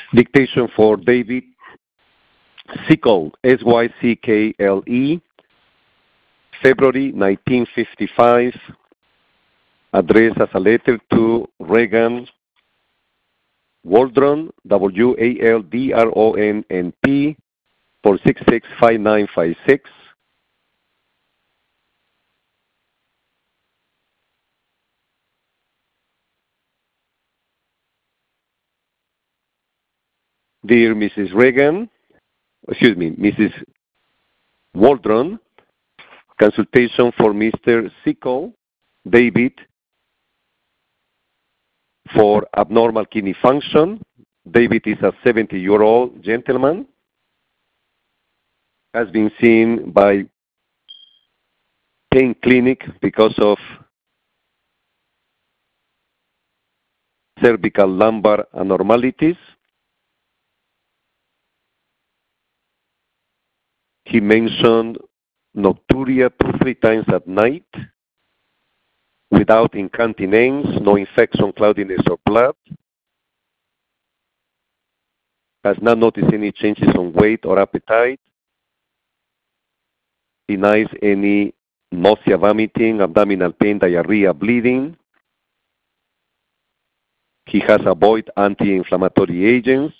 Dictation for David Sickle, Syckle, February 1955, addressed as a letter to Regan Waldron, Waldronnp, for 665956. Dear Mrs. Mrs. Waldron, consultation for Mr. Sickle, David, for abnormal kidney function. David is a 70-year-old gentleman, has been seen by pain clinic because of cervical lumbar abnormalities. He mentioned nocturia 2-3 times at night without incontinence, no infection, cloudiness, or blood. Has not noticed any changes on weight or appetite. Denies any nausea, vomiting, abdominal pain, diarrhea, bleeding. He has avoided anti-inflammatory agents.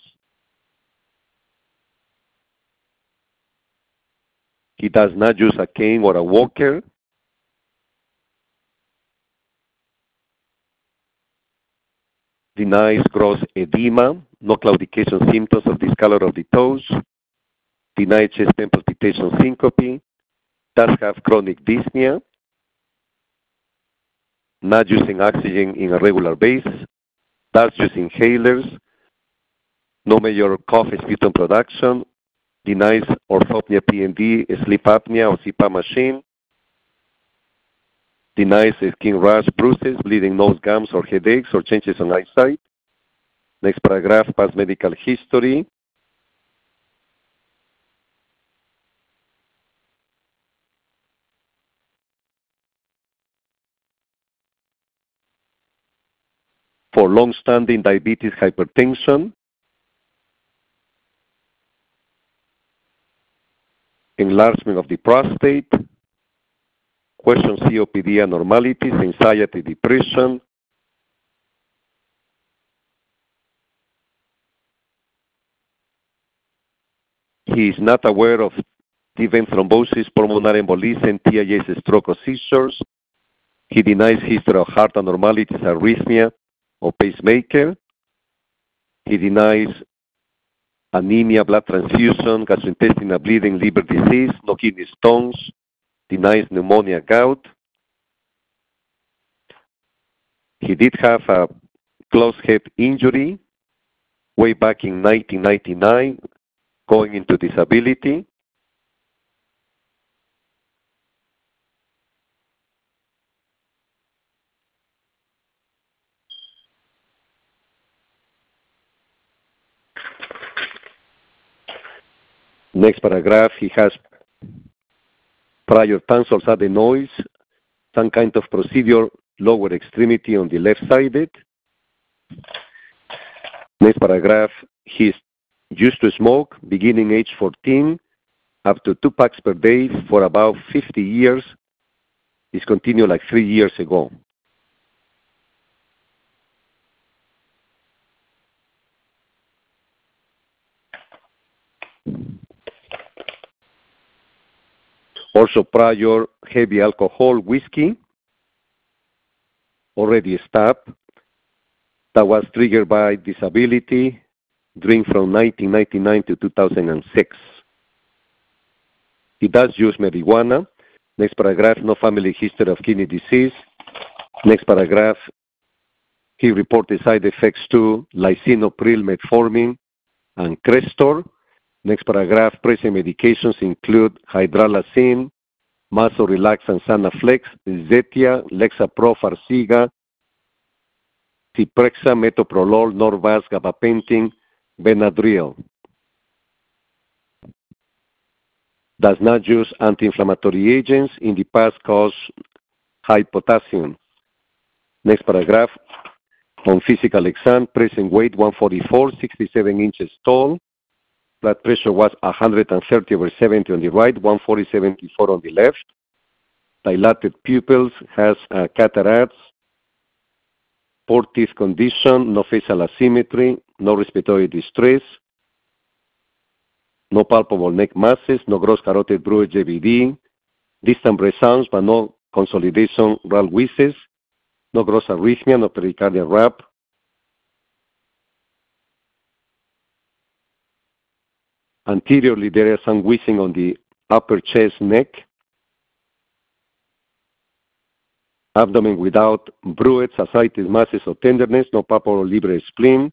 He does not use a cane or a walker. Denies gross edema, no claudication symptoms of discolor of the toes. Denies chest pain, palpitation, syncope. Does have chronic dyspnea. Not using oxygen in a regular basis. Does use inhalers. No major cough, sputum production. Denies orthopnea, PND, sleep apnea, or CPAP machine. Denies skin rash, bruises, bleeding nose, gums, or headaches, or changes on eyesight. Next paragraph, past medical history. For long-standing diabetes, hypertension. Enlargement of the prostate. Question COPD abnormalities, anxiety, depression. He is not aware of event thrombosis, pulmonary embolism, TIAs, stroke, or seizures. He denies history of heart abnormalities, arrhythmia, or pacemaker. He denies anemia, blood transfusion, gastrointestinal bleeding, liver disease, no kidney stones. Denies pneumonia, gout. He did have a closed head injury way back in 1999, going into disability. Next paragraph, he has prior tonsils adenoids, some kind of procedure, lower extremity on the left-sided. Next paragraph, he's used to smoke beginning age 14, up to 2 packs per day for about 50 years. Discontinued like 3 years ago. Also prior heavy alcohol, whiskey, already stopped. That was triggered by disability, drink from 1999 to 2006. He does use marijuana. Next paragraph, no family history of kidney disease. Next paragraph, he reported side effects to lisinopril, metformin, and Crestor. Next paragraph, present medications include hydralazine, muscle relaxant Sanaflex, Zetia, Lexapro, Farxiga, Ciprexa, Metoprolol, Norvasc, Gabapentin, Benadryl. Does not use anti-inflammatory agents. In the past caused high potassium. Next paragraph, On physical exam, present weight 144, 67 inches tall. Blood pressure was 130/70 on the right, 140/74 on the left. Dilated pupils, has cataracts, poor teeth condition, no facial asymmetry, no respiratory distress, no palpable neck masses, no gross carotid bruit JVD, distant breath sounds, but no consolidation RAL wheezes, no gross arrhythmia, no pericardial rap. Anteriorly, there is some wheezing on the upper chest, neck. Abdomen without bruits, ascites, masses, or tenderness, no palpable spleen.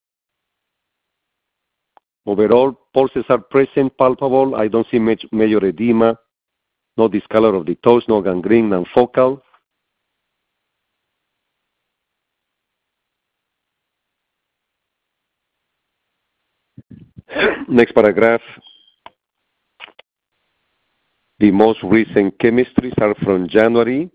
Overall, pulses are present, palpable. I don't see major edema, no discolor of the toes, no gangrene, non-focal. Next paragraph. The most recent chemistries are from January.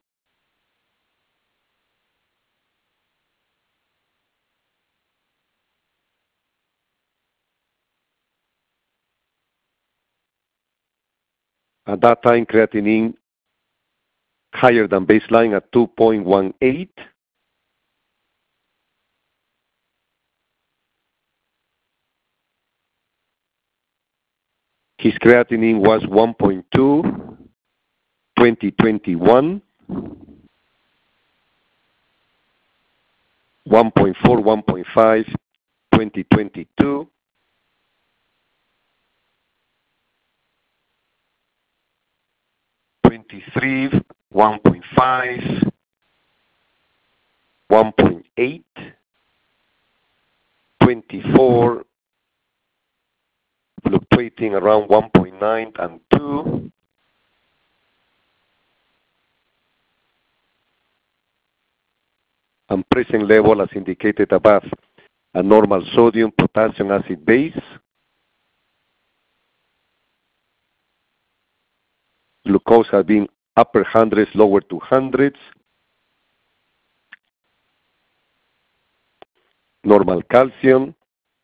At that time, creatinine higher than baseline at 2.18. His creatinine was 1.2, 2021, 1.4, 1.5, 2022, 23, 1.5, 1.8, 24, fluctuating around 1.9 and 2. And present level as indicated above. A normal sodium potassium acid base. Glucose has been upper hundreds, lower 200s. Normal calcium.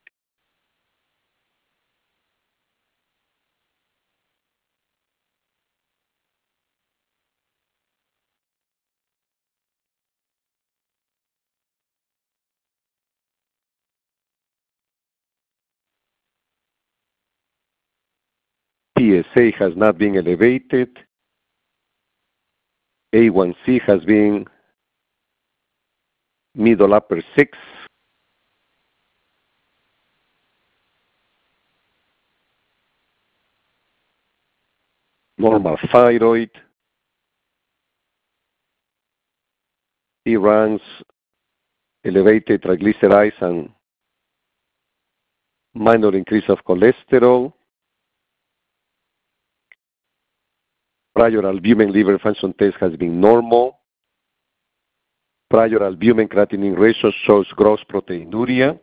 PSA has not been elevated. A1C has been middle upper 6. Normal thyroid. T-RANS, elevated triglycerides and minor increase of cholesterol. Prior albumin liver function test has been normal. Prior albumin creatinine ratio shows gross proteinuria.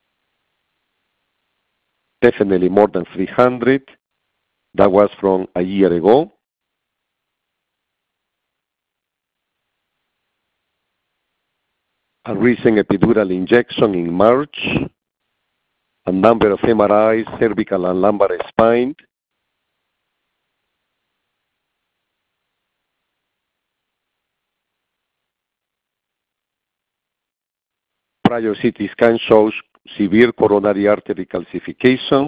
Definitely more than 300. That was from a year ago. A recent epidural injection in March. A number of MRIs, cervical and lumbar spine. Prior CT scan shows severe coronary artery calcifications.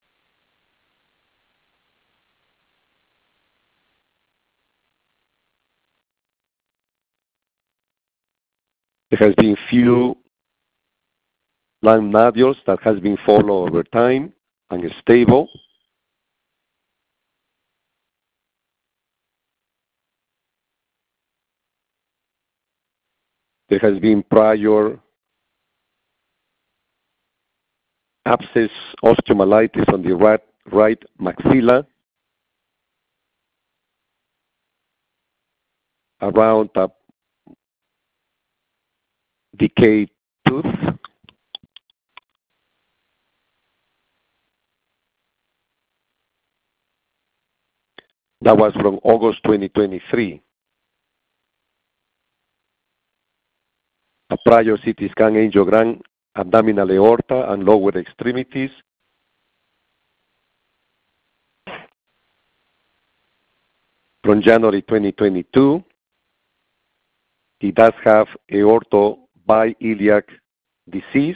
There has been few lung nodules that has been followed over time and is stable. There has been prior abscess osteomyelitis on the right maxilla around a decayed tooth. That was from August 2023. A Prior CT scan angiogram, abdominal aorta and lower extremities. From January 2022, he does have aortobiliac disease.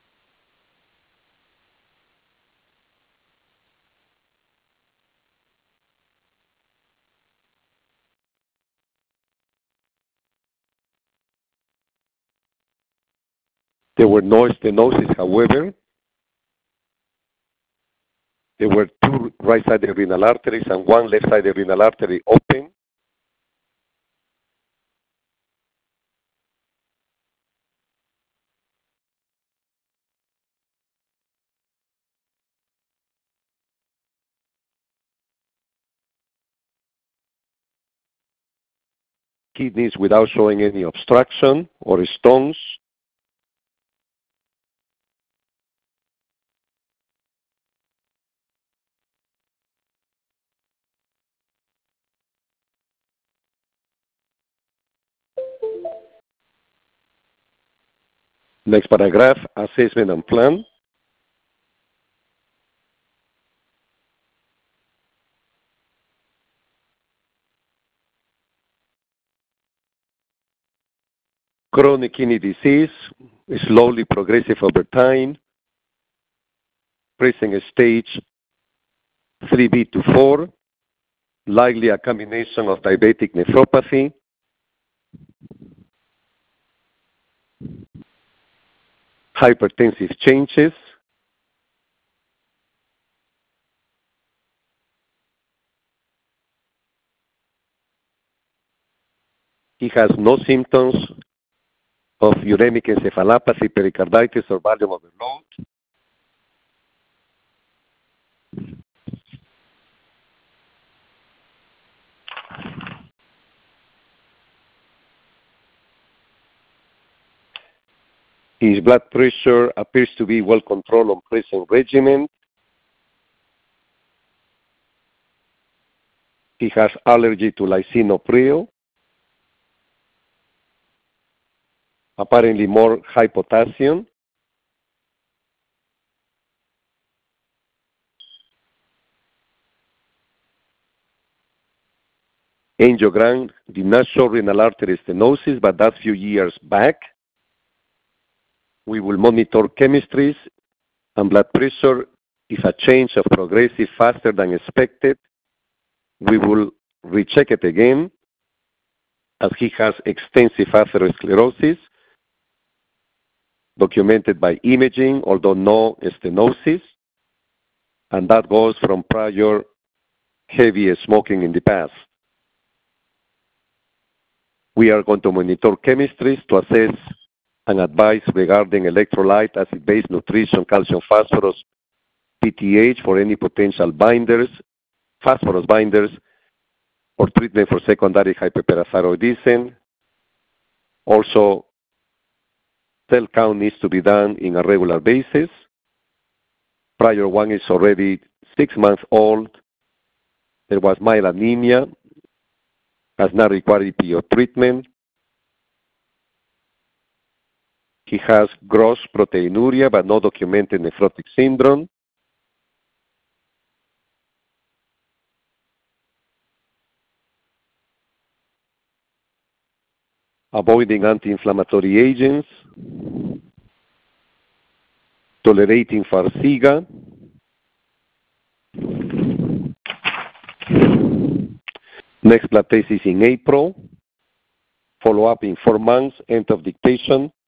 There were no stenosis, however. There were 2 right-sided renal arteries and 1 left-sided renal artery open. Kidneys without showing any obstruction or stones. Next paragraph, assessment and plan. Chronic kidney disease, slowly progressive over time, present stage 3B to 4, likely a combination of diabetic nephropathy, hypertensive changes, he has no symptoms of uremic encephalopathy, pericarditis, or volume overload. His blood pressure appears to be well controlled on present regimen. He has allergy to lisinopril. Apparently more high potassium. Angiogram did not show renal artery stenosis, but that's a few years back. We will monitor chemistries and blood pressure. If a change of progressive faster than expected, we will recheck it again, as he has extensive atherosclerosis, documented by imaging, although no stenosis, and that goes from prior heavy smoking in the past. We are going to monitor chemistries to assess and advise regarding electrolyte, acid-base nutrition, calcium, phosphorus, PTH for any potential binders, phosphorus binders, or treatment for secondary hyperparathyroidism. Also, cell count needs to be done in a regular basis. Prior one is already 6 months old. There was mild anemia, has not required EPO treatment. He has gross proteinuria, but no documented nephrotic syndrome. Avoiding anti-inflammatory agents. Tolerating Farxiga. Next blood test is in April. Follow-up in 4 months, end of dictation.